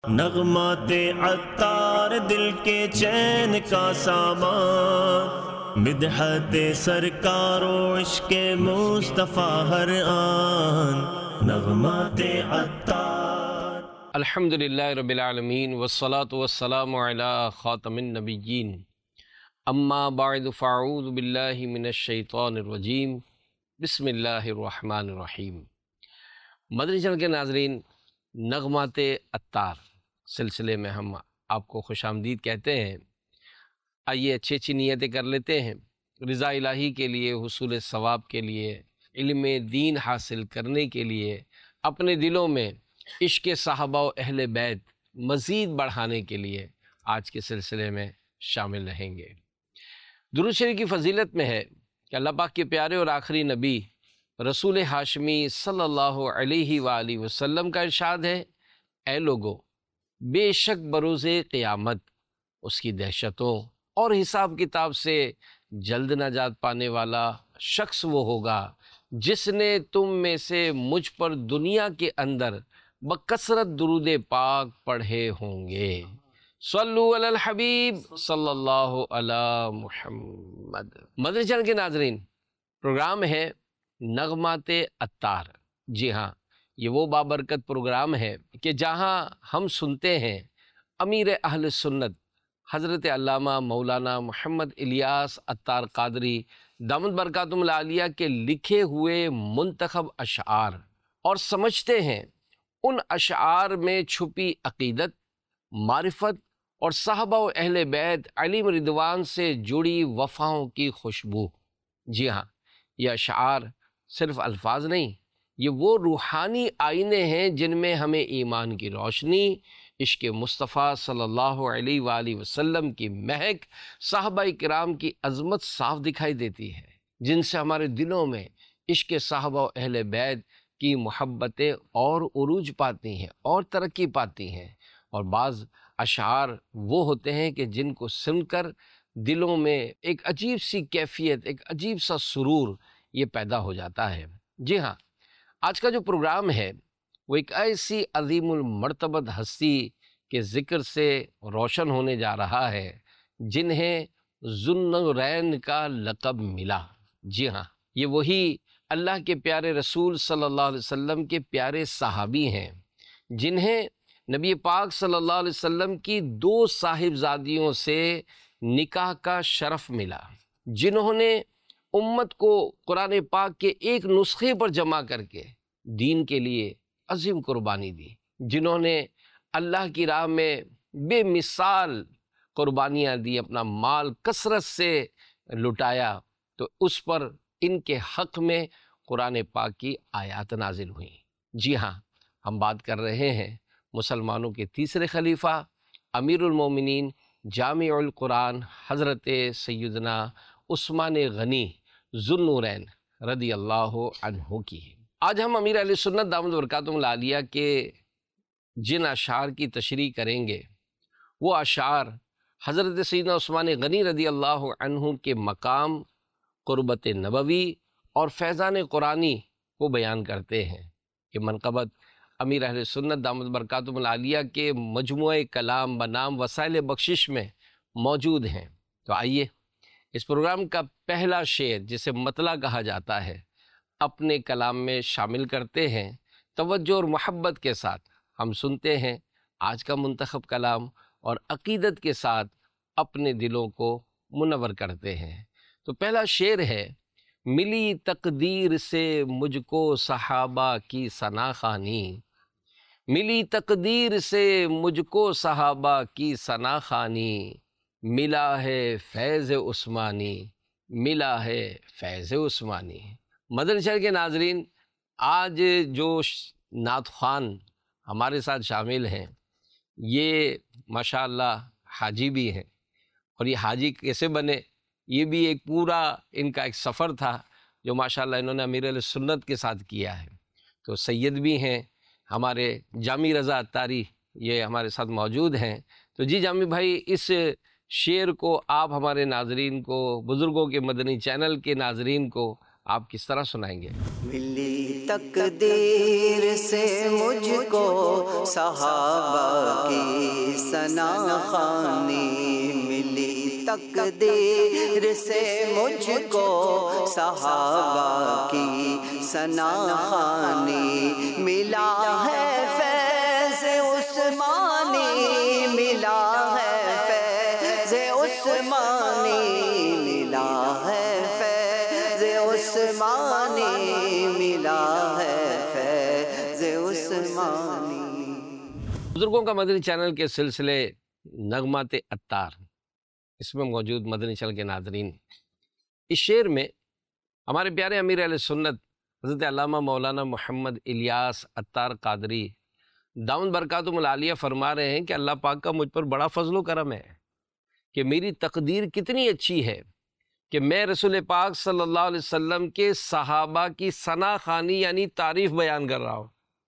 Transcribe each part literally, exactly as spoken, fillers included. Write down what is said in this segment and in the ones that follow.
نغمات عطار دل کے چین کا سامان، مدحت سرکار و عشق مصطفیٰ ہر آن، نغمات عطار۔ الحمدللہ رب العالمین والصلاة والسلام علی خاتم النبیین، اما بعد فاعوذ باللہ من الشیطان الرجیم، بسم اللہ الرحمن الرحیم۔ مدنی چینل کے ناظرین، نغمات عطار سلسلے میں ہم آپ کو خوش آمدید کہتے ہیں۔ آئیے اچھی اچھی نیتیں کر لیتے ہیں، رضا الہی کے لیے، حصول ثواب کے لیے، علم دین حاصل کرنے کے لیے، اپنے دلوں میں عشق صحابہ و اہل بیت مزید بڑھانے کے لیے آج کے سلسلے میں شامل رہیں گے۔ درود شریف کی فضیلت میں ہے کہ اللہ پاک کے پیارے اور آخری نبی رسول ہاشمی صلی اللہ علیہ وآلہ وسلم کا ارشاد ہے، اے لوگو، بے شک بروز قیامت اس کی دہشتوں اور حساب کتاب سے جلد نجات پانے والا شخص وہ ہوگا جس نے تم میں سے مجھ پر دنیا کے اندر بکثرت درود پاک پڑھے ہوں گے۔ صلو علی الحبیب صلی اللہ علی محمد۔ مدنی چینل کے ناظرین، پروگرام ہے نغمات عطار۔ جی ہاں، یہ وہ بابرکت پروگرام ہے کہ جہاں ہم سنتے ہیں امیر اہل سنت حضرت علامہ مولانا محمد الیاس عطار قادری دامت برکاتہم العالیہ کے لکھے ہوئے منتخب اشعار، اور سمجھتے ہیں ان اشعار میں چھپی عقیدت، معرفت اور صحابہ و اہل بیت علیہم رضوان سے جڑی وفاؤں کی خوشبو۔ جی ہاں، یہ اشعار صرف الفاظ نہیں، یہ وہ روحانی آئینے ہیں جن میں ہمیں ایمان کی روشنی، عشق مصطفیٰ صلی اللہ علیہ وآلہ وسلم کی مہک، صحابہ کرام کی عظمت صاف دکھائی دیتی ہے، جن سے ہمارے دلوں میں عشق صحابہ و اہل بیت کی محبتیں اور عروج پاتی ہیں اور ترقی پاتی ہیں۔ اور بعض اشعار وہ ہوتے ہیں کہ جن کو سن کر دلوں میں ایک عجیب سی کیفیت، ایک عجیب سا سرور یہ پیدا ہو جاتا ہے۔ جی ہاں، آج کا جو پروگرام ہے وہ ایک ایسی عظیم المرتبت ہستی کے ذکر سے روشن ہونے جا رہا ہے جنہیں ذو النورین کا لقب ملا۔ جی ہاں، یہ وہی اللہ کے پیارے رسول صلی اللہ علیہ وسلم کے پیارے صحابی ہیں جنہیں نبی پاک صلی اللہ علیہ وسلم کی دو صاحبزادیوں سے نکاح کا شرف ملا، جنہوں نے امت کو قرآن پاک کے ایک نسخے پر جمع کر کے دین کے لیے عظیم قربانی دی، جنہوں نے اللہ کی راہ میں بے مثال قربانیاں دی، اپنا مال کثرت سے لٹایا، تو اس پر ان کے حق میں قرآن پاک کی آیات نازل ہوئیں۔ جی ہاں، ہم بات کر رہے ہیں مسلمانوں کے تیسرے خلیفہ، امیر المومنین، جامع القرآن حضرت سیدنا عثمان غنی ذو النورین رضی اللہ عنہ کی۔ آج ہم امیر اہل سنت دامت برکاتہم العالیہ کے جن اشعار کی تشریح کریں گے وہ اشعار حضرت سیدنا عثمان غنی رضی اللہ عنہ کے مقام، قربت نبوی اور فیضان قرآنی کو بیان کرتے ہیں۔ یہ منقبت امیر اہل سنت دامت برکاتہم العالیہ کے مجموعہ کلام بنام وسائل بخشش میں موجود ہیں۔ تو آئیے اس پروگرام کا پہلا شعر، جسے مطلع کہا جاتا ہے، اپنے کلام میں شامل کرتے ہیں۔ توجہ اور محبت کے ساتھ ہم سنتے ہیں آج کا منتخب کلام، اور عقیدت کے ساتھ اپنے دلوں کو منور کرتے ہیں۔ تو پہلا شعر ہے، ملی تقدیر سے مجھ کو صحابہ کی ثنا خوانی، ملی تقدیر سے مجھ کو صحابہ کی ثنا خوانی، ملا ہے فیض عثمانی، ملا ہے فیض عثمانی۔ مدنی چینل کے ناظرین، آج جو نعت خوان ہمارے ساتھ شامل ہیں یہ ماشاءاللہ حاجی بھی ہیں، اور یہ حاجی کیسے بنے، یہ بھی ایک پورا ان کا ایک سفر تھا جو ماشاءاللہ انہوں نے امیر اہل سنت کے ساتھ کیا ہے۔ تو سید بھی ہیں ہمارے جامی رضا عطاری، یہ ہمارے ساتھ موجود ہیں۔ تو جی جامی بھائی، اس شعر کو آپ ہمارے ناظرین کو، بزرگوں کے مدنی چینل کے ناظرین کو آپ کس طرح سنائیں گے؟ ملی تقدیر سے مجھ کو صحابہ کی ثنا خوانی ملی، تقدیر سے مجھ کو صحابہ کی ثنا خوانی ملا ہے، فیض عثمانی ملا ہے، فیض عثمانی ملا ہے، فیض عثمانی ملا ہے، فیض عثمانی۔ بزرگوں کا مدنی چینل کے سلسلے نغمات عطار، اس میں موجود مدنی چینل کے ناظرین، اس شعر میں ہمارے پیارے امیر اہل سنت حضرت علامہ مولانا محمد الیاس عطار قادری دامن برکاتہم العالیہ فرما رہے ہیں کہ اللہ پاک کا مجھ پر بڑا فضل و کرم ہے کہ میری تقدیر کتنی اچھی ہے کہ میں رسول پاک صلی اللہ علیہ وسلم کے صحابہ کی ثنا خوانی یعنی تعریف بیان کر رہا ہوں۔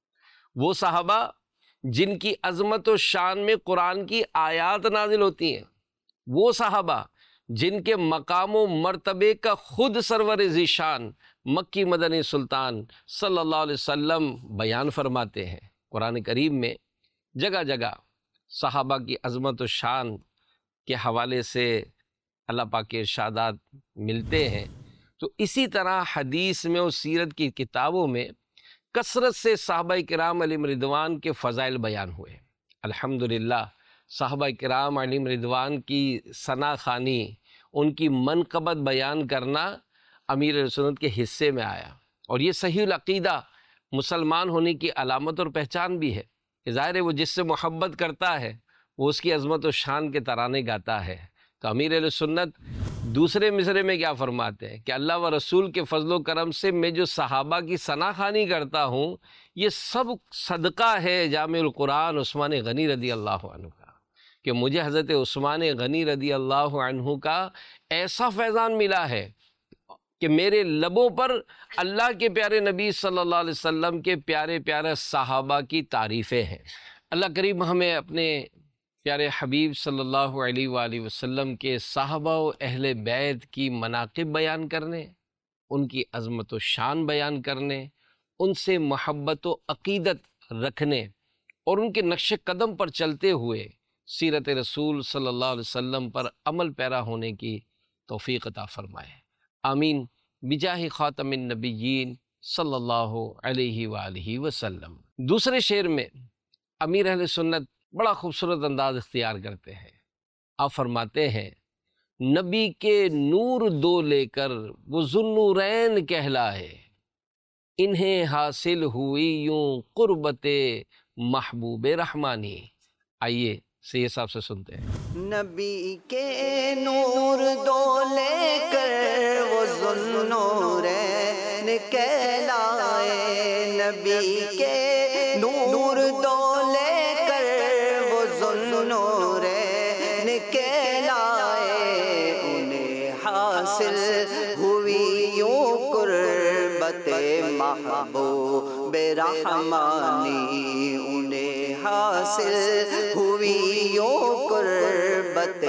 وہ صحابہ جن کی عظمت و شان میں قرآن کی آیات نازل ہوتی ہیں، وہ صحابہ جن کے مقام و مرتبے کا خود سرور ذیشان مکی مدنی سلطان صلی اللہ علیہ وسلم بیان فرماتے ہیں۔ قرآن کریم میں جگہ جگہ صحابہ کی عظمت و شان کے حوالے سے اللہ پاک کے ارشادات ملتے ہیں، تو اسی طرح حدیث میں اور سیرت کی کتابوں میں کثرت سے صحابہ کرام علیہم رضوان کے فضائل بیان ہوئے۔ الحمدللہ صحابہ کرام علیہم رضوان کی ثنا خوانی، ان کی منقبت بیان کرنا امیر اہل سنت کے حصے میں آیا، اور یہ صحیح العقیدہ مسلمان ہونے کی علامت اور پہچان بھی ہے کہ ظاہر ہے وہ جس سے محبت کرتا ہے وہ اس کی عظمت و شان کے ترانے گاتا ہے۔ تو امیر اہل سنت دوسرے مصرے میں کیا فرماتے ہیں کہ اللہ و رسول کے فضل و کرم سے میں جو صحابہ کی ثنا خوانی کرتا ہوں، یہ سب صدقہ ہے جامع القرآن عثمان غنی رضی اللہ عنہ کا، کہ مجھے حضرت عثمان غنی رضی اللہ عنہ کا ایسا فیضان ملا ہے کہ میرے لبوں پر اللہ کے پیارے نبی صلی اللہ علیہ وسلم کے پیارے پیارے صحابہ کی تعریفیں ہیں۔ اللہ کریم ہمیں اپنے پیارے حبیب صلی اللہ علیہ وآلہ وسلم کے صحابہ و اہل بیت کی مناقب بیان کرنے، ان کی عظمت و شان بیان کرنے، ان سے محبت و عقیدت رکھنے اور ان کے نقش قدم پر چلتے ہوئے سیرت رسول صلی اللہ علیہ وسلم پر عمل پیرا ہونے کی توفیق عطا فرمائے، آمین بجاہ خاتم النبیین صلی اللہ علیہ وآلہ وسلم۔ دوسرے شعر میں امیر اہل سنت بڑا خوبصورت انداز اختیار کرتے ہیں۔ آپ فرماتے ہیں نبی کے نور دو لے کر وہ ذوالنورین کہلائے، انہیں حاصل ہوئی یوں قربت محبوب رحمانی۔ آئیے سید صاحب سے سنتے ہیں۔ نبی کے نور دو لے کر وہ ذوالنورین کہلائے، نبی کے نور دو لے کر وہ ذوالنورین کہلائے، انہیں حاصل ہوئی یوں قربت محبوب رحمانی، انہیں حاصل ہوئی یوں قربت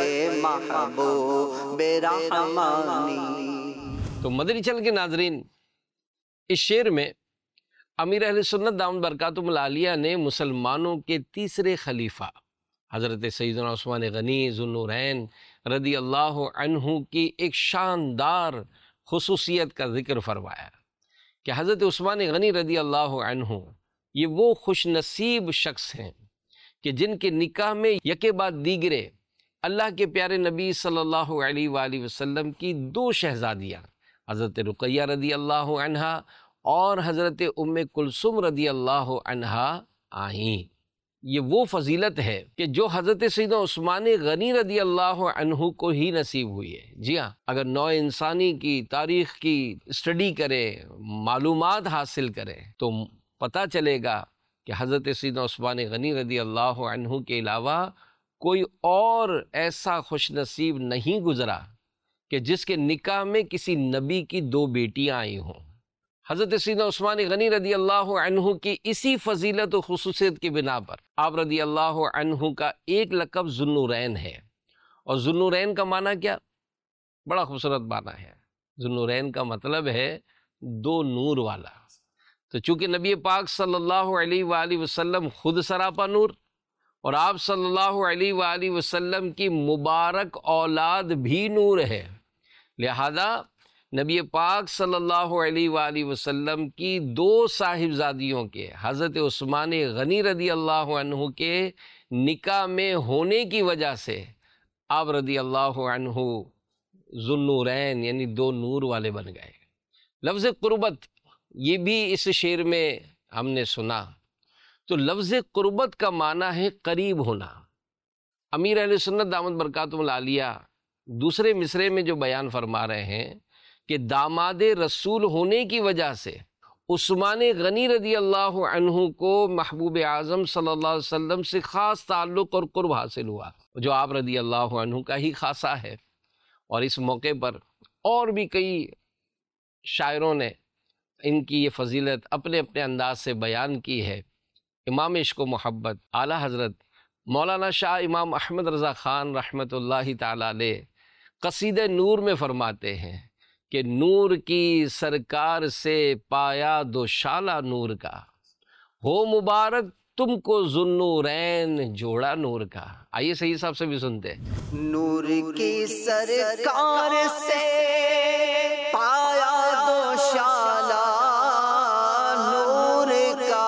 محبوب رحمانی۔ تو مدنی چینل کے ناظرین، اس شعر میں امیر اہل سنت دامن برکاتہم العالیہ نے مسلمانوں کے تیسرے خلیفہ حضرت سیدنا عثمان غنی ذوالنورین رضی اللہ عنہ کی ایک شاندار خصوصیت کا ذکر فرمایا کہ حضرت عثمان غنی رضی اللہ عنہ یہ وہ خوش نصیب شخص ہیں کہ جن کے نکاح میں یکے بعد دیگرے اللہ کے پیارے نبی صلی اللہ علیہ وآلہ وسلم کی دو شہزادیاں حضرت رقیہ رضی اللہ عنہا اور حضرت ام کلثوم رضی اللہ عنہا آئیں۔ یہ وہ فضیلت ہے کہ جو حضرت سیدنا عثمان غنی رضی اللہ عنہ کو ہی نصیب ہوئی ہے۔ جی ہاں، اگر نوع انسانی کی تاریخ کی اسٹڈی کرے، معلومات حاصل کرے تو پتہ چلے گا کہ حضرت سیدنا عثمان غنی رضی اللہ عنہ کے علاوہ کوئی اور ایسا خوش نصیب نہیں گزرا کہ جس کے نکاح میں کسی نبی کی دو بیٹیاں آئی ہوں۔ حضرت سیدنا عثمان غنی رضی اللہ عنہ کی اسی فضیلت و خصوصیت کی بنا پر آپ رضی اللہ عنہ کا ایک لقب ذوالنورین ہے۔ اور ذوالنورین کا معنی کیا؟ بڑا خوبصورت معنی ہے۔ ذوالنورین کا مطلب ہے دو نور والا۔ تو چونکہ نبی پاک صلی اللہ علیہ وآلہ وسلم خود سراپا نور اور آپ صلی اللہ علیہ وآلہ وسلم کی مبارک اولاد بھی نور ہے، لہذا نبی پاک صلی اللہ علیہ وآلہ وسلم کی دو صاحبزادیوں کے حضرت عثمان غنی رضی اللہ عنہ کے نکاح میں ہونے کی وجہ سے آپ رضی اللہ عنہ ذو النورین یعنی دو نور والے بن گئے۔ لفظ قربت یہ بھی اس شعر میں ہم نے سنا، تو لفظ قربت کا معنی ہے قریب ہونا۔ امیر اہل سنت دامت برکاتہم العالیہ دوسرے مصرعے میں جو بیان فرما رہے ہیں کہ داماد رسول ہونے کی وجہ سے عثمان غنی رضی اللہ عنہ کو محبوب اعظم صلی اللہ علیہ وسلم سے خاص تعلق اور قرب حاصل ہوا، جو آپ رضی اللہ عنہ کا ہی خاصہ ہے۔ اور اس موقع پر اور بھی کئی شاعروں نے ان کی یہ فضیلت اپنے اپنے انداز سے بیان کی ہے۔ امام عشق و محبت اعلیٰ حضرت مولانا شاہ امام احمد رضا خان رحمۃ اللہ تعالی علیہ قصیدہ نور میں فرماتے ہیں کہ نور کی سرکار سے پایا دو شالہ نور کا، ہو مبارک تم کو ذوالنورین جوڑا نور کا۔ آئیے صحیح صاحب سے بھی سنتے ہیں۔ نور کی سرکار سے پایا دو شالہ نور کا،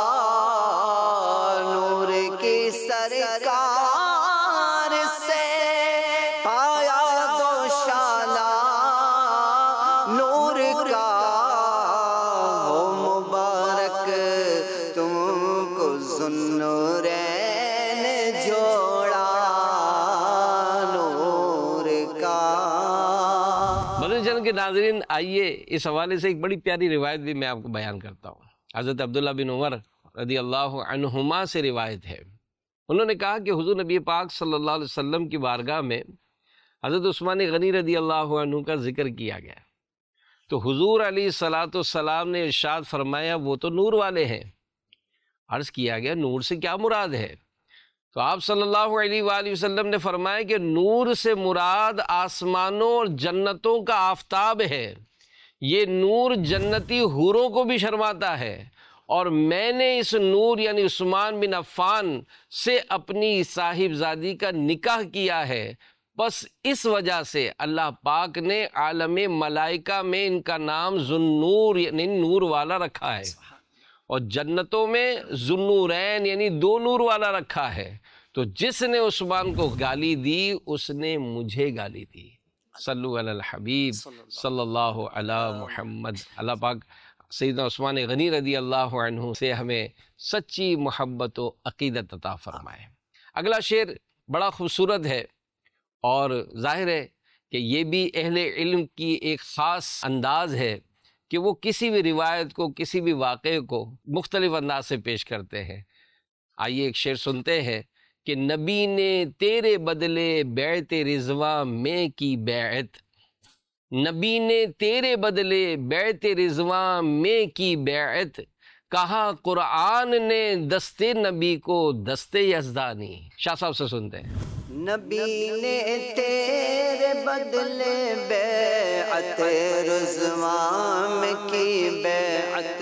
نور کی سرکار سے پایا دو شالہ نور کا، ہو مبارک تم کو ذوالنورین جوڑا نور کا۔ مدنی چینل کے ناظرین، آئیے اس حوالے سے ایک بڑی پیاری روایت بھی میں آپ کو بیان کرتا ہوں۔ حضرت عبداللہ بن عمر رضی اللہ عنہما سے روایت ہے، انہوں نے کہا کہ حضور نبی پاک صلی اللہ علیہ وسلم کی بارگاہ میں حضرت عثمان غنی رضی اللہ عنہ کا ذکر کیا گیا، تو حضور علیہ الصلاۃ والسلام نے ارشاد فرمایا وہ تو نور والے ہیں۔ عرض کیا گیا نور سے کیا مراد ہے؟ تو آپ صلی اللہ علیہ وآلہ وسلم نے فرمایا کہ نور سے مراد آسمانوں اور جنتوں کا آفتاب ہے، یہ نور جنتی حوروں کو بھی شرماتا ہے، اور میں نے اس نور یعنی عثمان بن عفان سے اپنی صاحبزادی کا نکاح کیا ہے، بس اس وجہ سے اللہ پاک نے عالم ملائکہ میں ان کا نام ذوالنور یعنی نور والا رکھا ہے، اور جنتوں میں ذوالنورین یعنی دو نور والا رکھا ہے۔ تو جس نے عثمان کو گالی دی اس نے مجھے گالی دی۔ صلو علی الحبیب صلی اللہ علی محمد۔ اللہ پاک سیدنا عثمان غنی رضی اللہ عنہ سے ہمیں سچی محبت و عقیدت عطا فرمائے۔ اگلا شعر بڑا خوبصورت ہے، اور ظاہر ہے کہ یہ بھی اہل علم کی ایک خاص انداز ہے کہ وہ کسی بھی روایت کو، کسی بھی واقعے کو مختلف انداز سے پیش کرتے ہیں۔ آئیے ایک شعر سنتے ہیں کہ نبی نے تیرے بدلے بیعت رضواں میں کی بیعت، نبی نے تیرے بدلے بیعت رضواں میں کی بیعت، کہا قرآن نے دستے نبی کو دستے یزدانی۔ شاہ صاحب سے سنتے ہیں۔ نبی نے تیرے بدلے بیعت رضواں میں کی بیعت،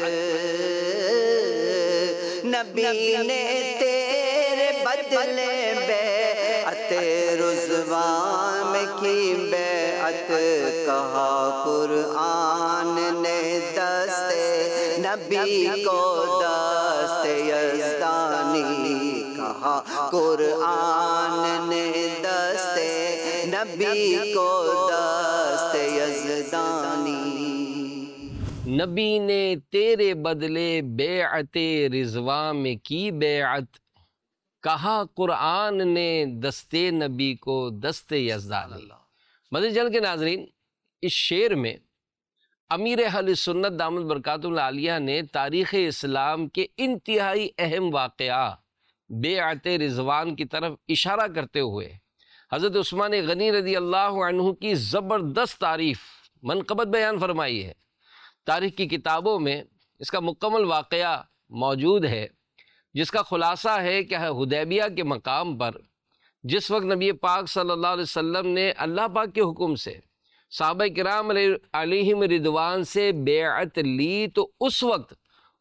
نبی نے تیرے بدلے بیعت رضواں میں کی بیعت، کہا قرآن نے دستے نبی کو دستے یزدانی، کہا قرآن نے دستے نبی کو دستے یزدانی۔ نبی نے تیرے بدلے بیعت رضواں میں کی بیعت، کہا قرآن نے دستے نبی کو دستے یزدانی۔ مدنی چینل کے ناظرین، اس شعر میں امیر اہل سنت دامت برکاتہم العالیہ نے تاریخ اسلام کے انتہائی اہم واقعہ بیعت رضوان کی طرف اشارہ کرتے ہوئے حضرت عثمان غنی رضی اللہ عنہ کی زبردست تعریف منقبت بیان فرمائی ہے۔ تاریخ کی کتابوں میں اس کا مکمل واقعہ موجود ہے، جس کا خلاصہ ہے کہ حدیبیہ کے مقام پر جس وقت نبی پاک صلی اللہ علیہ وسلم نے اللہ پاک کے حکم سے صحابہ کرام علیہم رضوان سے بیعت لی، تو اس وقت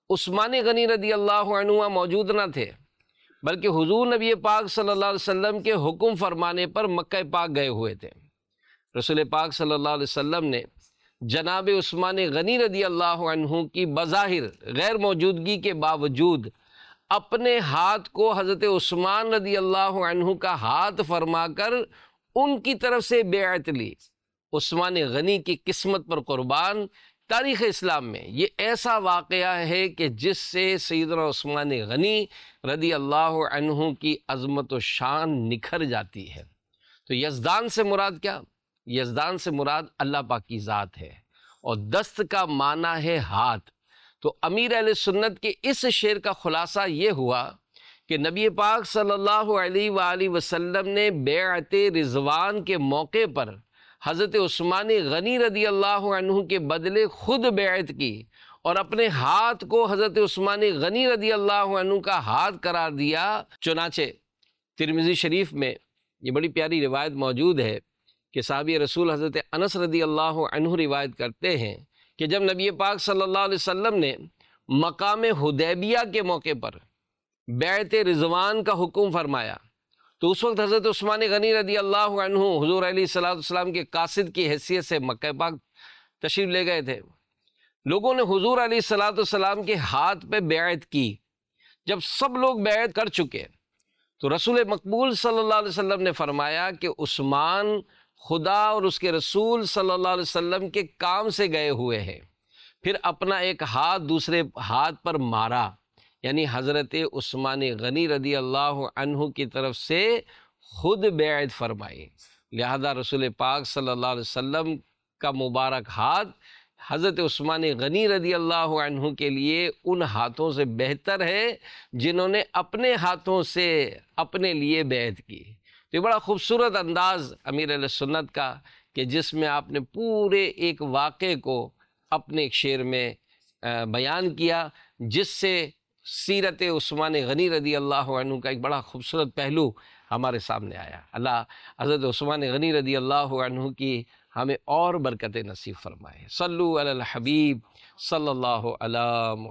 عثمان غنی رضی اللہ عنہ موجود نہ تھے، بلکہ حضور نبی پاک صلی اللہ علیہ وسلم کے حکم فرمانے پر مکہ پاک گئے ہوئے تھے۔ رسول پاک صلی اللہ علیہ وسلم نے جناب عثمان غنی رضی اللہ عنہ کی بظاہر غیر موجودگی کے باوجود اپنے ہاتھ کو حضرت عثمان رضی اللہ عنہ کا ہاتھ فرما کر ان کی طرف سے بیعت لی۔ عثمان غنی کی قسمت پر قربان، تاریخ اسلام میں یہ ایسا واقعہ ہے کہ جس سے سیدنا عثمان غنی رضی اللہ عنہ کی عظمت و شان نکھر جاتی ہے۔ تو یزدان سے مراد کیا؟ یزدان سے مراد اللہ پاک کی ذات ہے، اور دست کا معنی ہے ہاتھ۔ تو امیر اہل سنت کے اس شعر کا خلاصہ یہ ہوا کہ نبی پاک صلی اللہ علیہ وآلہ وسلم نے بیعت رضوان کے موقع پر حضرت عثمان غنی رضی اللہ عنہ کے بدلے خود بیعت کی، اور اپنے ہاتھ کو حضرت عثمان غنی رضی اللہ عنہ کا ہاتھ قرار دیا۔ چنانچہ ترمذی شریف میں یہ بڑی پیاری روایت موجود ہے کہ صحابی رسول حضرت انس رضی اللہ عنہ روایت کرتے ہیں کہ جب نبی پاک صلی اللہ علیہ وسلم نے مقام حدیبیہ کے موقع پر بیعت رضوان کا حکم فرمایا تو اس وقت حضرت عثمان غنی رضی اللہ عنہ حضور علیہ الصلوۃ والسلام کے قاصد کی حیثیت سے مکہ پاک تشریف لے گئے تھے۔ لوگوں نے حضور علیہ الصلوۃ والسلام کے ہاتھ پہ بیعت کی۔ جب سب لوگ بیعت کر چکے تو رسول مقبول صلی اللہ علیہ وسلم نے فرمایا کہ عثمان خدا اور اس کے رسول صلی اللہ علیہ وسلم کے کام سے گئے ہوئے ہیں۔ پھر اپنا ایک ہاتھ دوسرے ہاتھ پر مارا، یعنی حضرت عثمان غنی رضی اللہ عنہ کی طرف سے خود بیعت فرمائی۔ لہذا رسول پاک صلی اللہ علیہ وسلم کا مبارک ہاتھ حضرت عثمان غنی رضی اللہ عنہ کے لیے ان ہاتھوں سے بہتر ہے جنہوں نے اپنے ہاتھوں سے اپنے لیے بیعت کی۔ تو یہ بڑا خوبصورت انداز امیر اہل سنت کا کہ جس میں آپ نے پورے ایک واقعے کو اپنے ایک شعر میں بیان کیا، جس سے سیرت عثمان غنی رضی اللہ عنہ کا ایک بڑا خوبصورت پہلو ہمارے سامنے آیا۔ اللہ حضرت عثمان غنی رضی اللہ عنہ کی ہمیں اور برکت نصیب فرمائے۔ صلو علی الحبیب صلی اللہ علی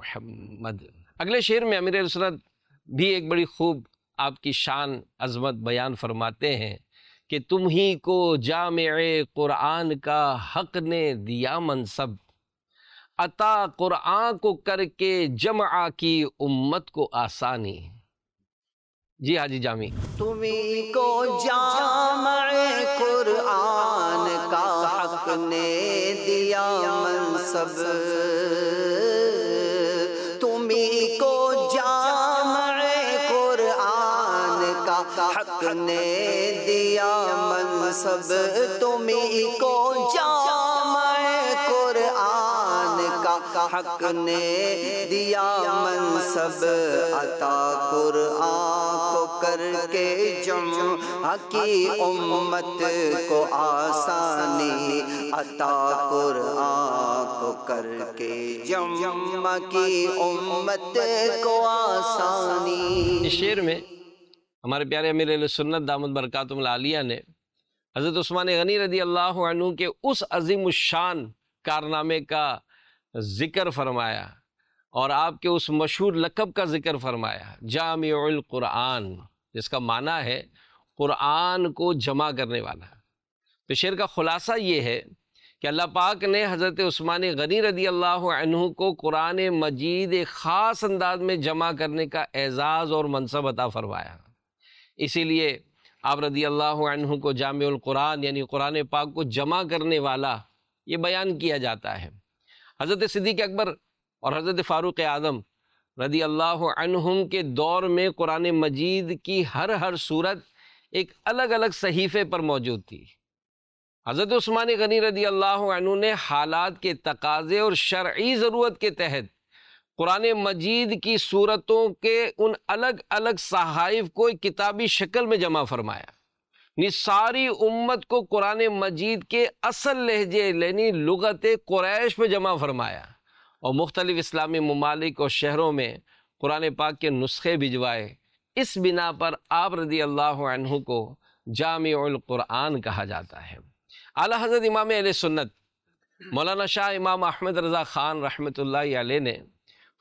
محمد۔ اگلے شعر میں امیر اہل سنت بھی ایک بڑی خوب آپ کی شان عظمت بیان فرماتے ہیں کہ تم ہی کو جامع قرآن کا حق نے دیا منصب، عطا قرآن کو کر کے جمع کی امت کو آسانی۔ جی حاجی جامی، تمہیں کو جامع قرآن کا حق نے دیا منصب، تمہیں کو جامع قرآن کا حق نے دیا منصب، تمہیں کو جامع قرآن کا حق نے دیا منصب، عطا قرآن کو کر کے جمع کی امت کو آسانی، عطا قرآن کو کر کے جمع کی امت کو آسانی۔ اس شعر میں ہمارے پیارے امیر اہل سنت دامت برکاتہم العالیہ نے حضرت عثمان غنی رضی اللہ عنہ کے اس عظیم الشان کارنامے کا ذکر فرمایا اور آپ کے اس مشہور لقب کا ذکر فرمایا، جامع القرآن، جس کا معنی ہے قرآن کو جمع کرنے والا۔ تو شعر کا خلاصہ یہ ہے کہ اللہ پاک نے حضرت عثمان غنی رضی اللہ عنہ کو قرآن مجید ایک خاص انداز میں جمع کرنے کا اعزاز اور منصب عطا فرمایا۔ اسی لیے آپ رضی اللہ عنہ کو جامع القرآن یعنی قرآن پاک کو جمع کرنے والا یہ بیان کیا جاتا ہے۔ حضرت صدیق اکبر اور حضرت فاروق اعظم رضی اللہ عنہم کے دور میں قرآن مجید کی ہر ہر صورت ایک الگ الگ صحیفے پر موجود تھی۔ حضرت عثمان غنی رضی اللہ عنہ نے حالات کے تقاضے اور شرعی ضرورت کے تحت قرآن مجید کی صورتوں کے ان الگ الگ صحائف کو ایک کتابی شکل میں جمع فرمایا، یعنی ساری امت کو قرآن مجید کے اصل لہجے یعنی لغت قریش پہ جمع فرمایا، اور مختلف اسلامی ممالک اور شہروں میں قرآن پاک کے نسخے بھجوائے۔ اس بنا پر آپ رضی اللہ عنہ کو جامع القرآن کہا جاتا ہے۔ اعلیٰ حضرت امام اہل سنت مولانا شاہ امام احمد رضا خان رحمۃ اللہ علیہ نے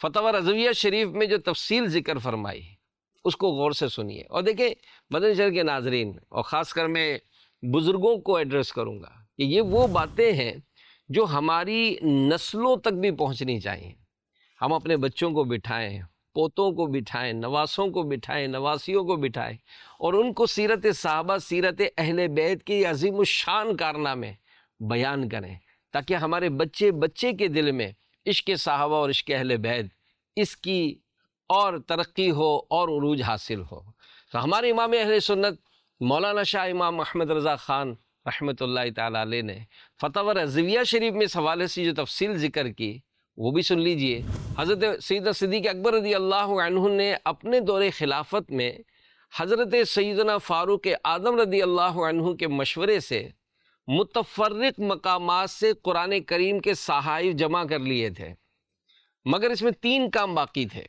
فتح رضویہ شریف میں جو تفصیل ذکر فرمائی اس کو غور سے سنیے. اور دیکھیں مدنی چینل کے ناظرین، اور خاص کر میں بزرگوں کو ایڈریس کروں گا کہ یہ وہ باتیں ہیں جو ہماری نسلوں تک بھی پہنچنی چاہیے. ہم اپنے بچوں کو بٹھائیں، پوتوں کو بٹھائیں، نواسوں کو بٹھائیں، نواسیوں کو بٹھائیں، اور ان کو سیرت صحابہ، سیرت اہل بیت کی عظیم الشان کارنامے بیان کریں، تاکہ ہمارے بچے بچے کے دل میں عشق صحابہ اور عشق اہل بیت اس کی اور ترقی ہو اور عروج حاصل ہو. تو ہمارے امام اہل سنت مولانا شاہ امام احمد رضا خان رحمۃ اللہ تعالیٰ علیہ نے فتح رضویہ شریف میں اس حوالے سے جو تفصیل ذکر کی وہ بھی سن لیجئے. حضرت سیدنا صدیق اکبر رضی اللہ عنہ نے اپنے دور خلافت میں حضرت سیدنا فاروق اعظم رضی اللہ عنہ کے مشورے سے متفرق مقامات سے قرآن کریم کے صحائف جمع کر لیے تھے، مگر اس میں تین کام باقی تھے.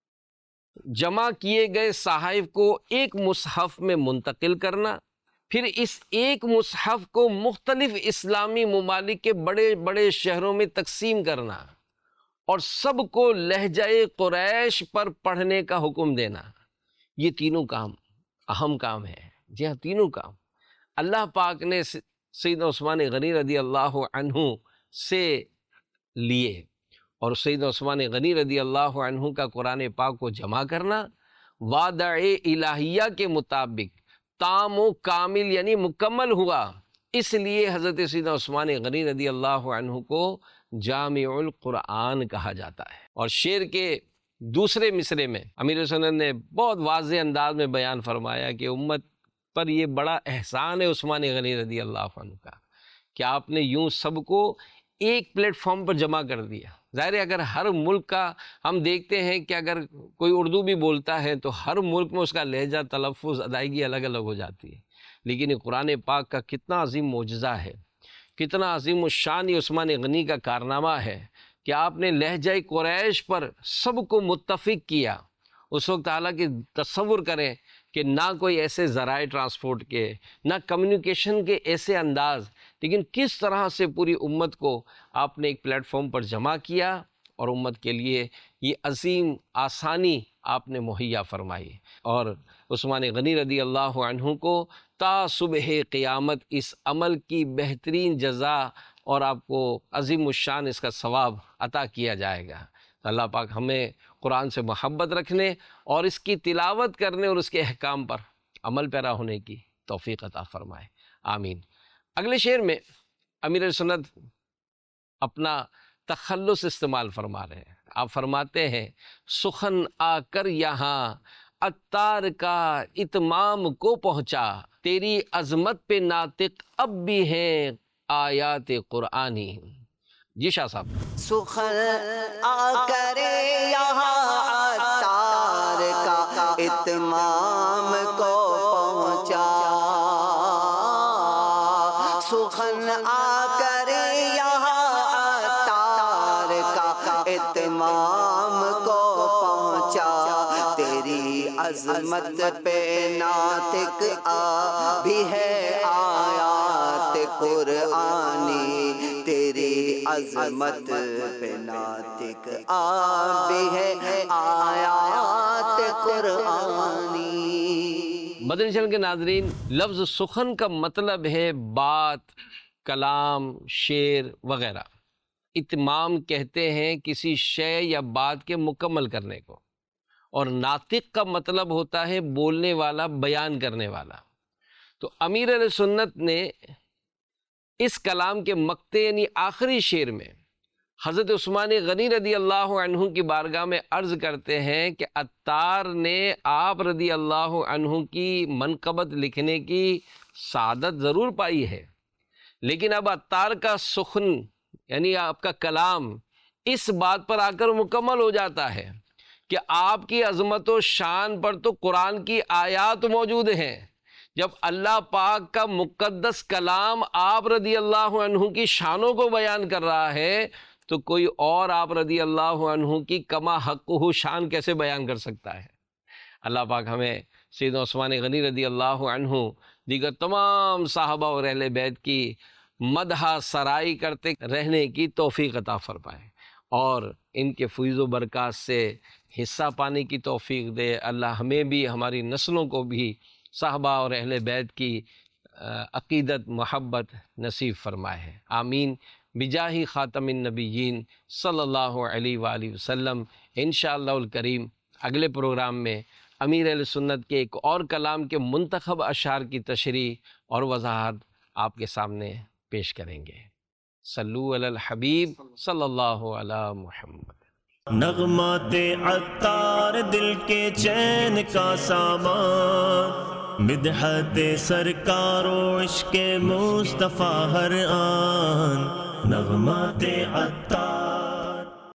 جمع کیے گئے صحائف کو ایک مصحف میں منتقل کرنا، پھر اس ایک مصحف کو مختلف اسلامی ممالک کے بڑے بڑے شہروں میں تقسیم کرنا، اور سب کو لہجہ قریش پر پڑھنے کا حکم دینا. یہ تینوں کام اہم کام ہیں. جی ہاں، تینوں کام اللہ پاک نے سیدنا عثمان غنی رضی اللہ عنہ سے لیے. اور سیدنا عثمان غنی رضی اللہ عنہ کا قرآن پاک کو جمع کرنا وعدہ الہیہ کے مطابق تام و کامل یعنی مکمل ہوا. اس لیے حضرت سیدنا عثمان غنی رضی اللہ عنہ کو جامع القرآن کہا جاتا ہے. اور شعر کے دوسرے مصرے میں امیر سنت نے بہت واضح انداز میں بیان فرمایا کہ امت پر یہ بڑا احسان ہے عثمان غنی رضی اللہ عنہ کا کہ آپ نے یوں سب کو ایک پلیٹ فارم پر جمع کر دیا. ظاہر ہے اگر ہر ملک کا ہم دیکھتے ہیں کہ اگر کوئی اردو بھی بولتا ہے تو ہر ملک میں اس کا لہجہ، تلفظ، ادائیگی الگ الگ ہو جاتی ہے، لیکن یہ قرآن پاک کا کتنا عظیم معجزہ ہے، کتنا عظیم الشان یہ عثمان غنی کا کارنامہ ہے کہ آپ نے لہجہ قریش پر سب کو متفق کیا. اس وقت حالانکہ تصور کریں کہ نہ کوئی ایسے ذرائع ٹرانسپورٹ کے، نہ کمیونیکیشن کے ایسے انداز، لیکن کس طرح سے پوری امت کو آپ نے ایک پلیٹ فارم پر جمع کیا اور امت کے لیے یہ عظیم آسانی آپ نے مہیا فرمائی. اور عثمان غنی رضی اللہ عنہ کو تا صبح قیامت اس عمل کی بہترین جزا اور آپ کو عظیم الشان اس کا ثواب عطا کیا جائے گا. اللہ پاک ہمیں قرآن سے محبت رکھنے اور اس کی تلاوت کرنے اور اس کے احکام پر عمل پیرا ہونے کی توفیق عطا فرمائے. آمین. اگلے شعر میں امیر سنت اپنا تخلص استعمال فرما رہے ہیں. آپ فرماتے ہیں سخن آ کر یہاں عطار کا اتمام کو پہنچا، تیری عظمت پہ ناطق اب بھی ہیں آیات قرآنی. جی شاہ صاحب. سخن آ کر یہاں عطار کا اتمام کو پہنچا، سخن آ کر یہاں عطار کا اتمام کو پہنچا، تیری عظمت پہ ناطق آ بھی ہے آیات قرآنی، تیری عظمت پہ ناطق آ بھی ہے آیات قرآنی. مدنی چینل کے ناظرین، لفظ سخن کا مطلب ہے بات، کلام، شعر وغیرہ. اتمام کہتے ہیں کسی شے یا بات کے مکمل کرنے کو، اور ناطق کا مطلب ہوتا ہے بولنے والا، بیان کرنے والا. تو امیر علیہ سنت نے اس کلام کے مقطع یعنی آخری شعر میں حضرت عثمان غنی رضی اللہ عنہ کی بارگاہ میں عرض کرتے ہیں کہ عطار نے آپ رضی اللہ عنہ کی منقبت لکھنے کی سعادت ضرور پائی ہے، لیکن اب عطار کا سخن یعنی آپ کا کلام اس بات پر آ کر مکمل ہو جاتا ہے کہ آپ کی عظمت و شان پر تو قرآن کی آیات موجود ہیں. جب اللہ پاک کا مقدس کلام آپ رضی اللہ عنہ کی شانوں کو بیان کر رہا ہے تو کوئی اور آپ رضی اللہ عنہ کی کما حقہ شان کیسے بیان کر سکتا ہے. اللہ پاک ہمیں سیدنا عثمان غنی رضی اللہ عنہ، دیگر تمام صحابہ اور اہل بیت کی مدح سرائی کرتے رہنے کی توفیق عطا فرمائے. اور ان کے فیض و برکات سے حصہ پانے کی توفیق دے۔ اللہ ہمیں بھی ہماری نسلوں کو بھی صحابہ اور اہل بیت کی عقیدت محبت نصیب فرمائے۔ آمین بجاہ خاتم النبیین صلی اللہ علیہ وآلہ وسلم۔ انشاءاللہ الکریم اگلے پروگرام میں امیر اہل سنت کے ایک اور کلام کے منتخب اشعار کی تشریح اور وضاحت آپ کے سامنے پیش کریں گے۔ صلو علی الحبیب صلی اللہ علی محمد۔ نغمات عطار دل کے چین کا سامان، مدحت سرکار و عشق مصطفیٰ ہر آن، نغمات عطار